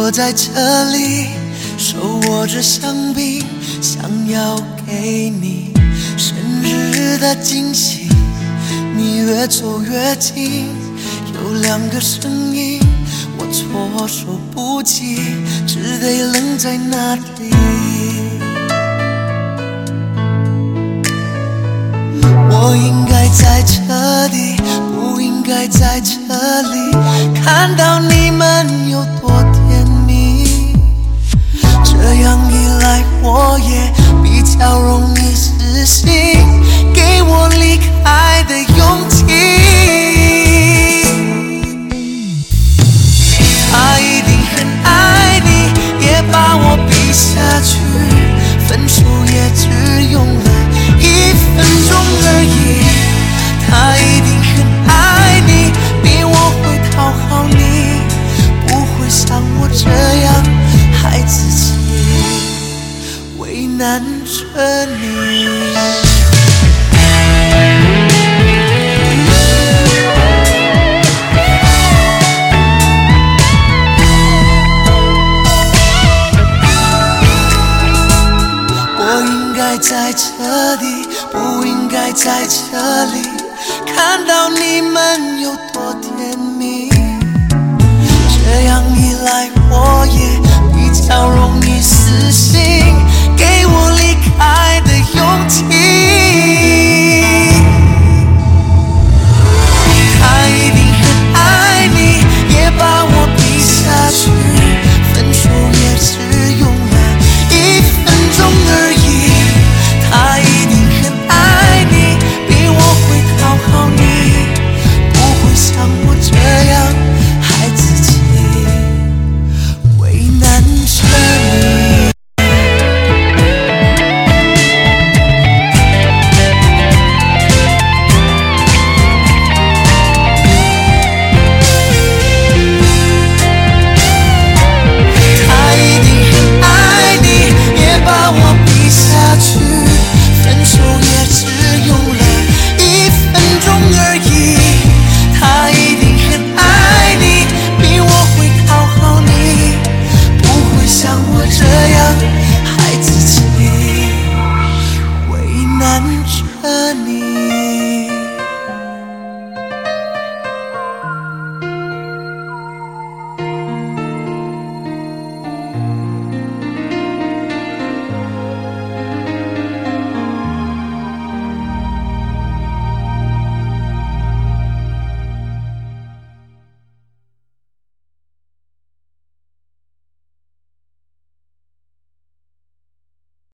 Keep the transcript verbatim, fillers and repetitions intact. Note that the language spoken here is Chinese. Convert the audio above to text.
坐在这里，手握着香槟，想要给你生日的惊喜。你越走越近，有两个声音，我措手不及，只得愣在那里。我应该在这里，不应该在这里，看到你们有多甜蜜。这样一来，我也比较容易死心，给我离开的勇气。他一定很爱你，也把我逼下去，分手也只用了一分钟而已。他一定很爱你，比我会讨好你，不会像我这样害自己，为难着你。我应该在这里，不应该在这里，看到你们有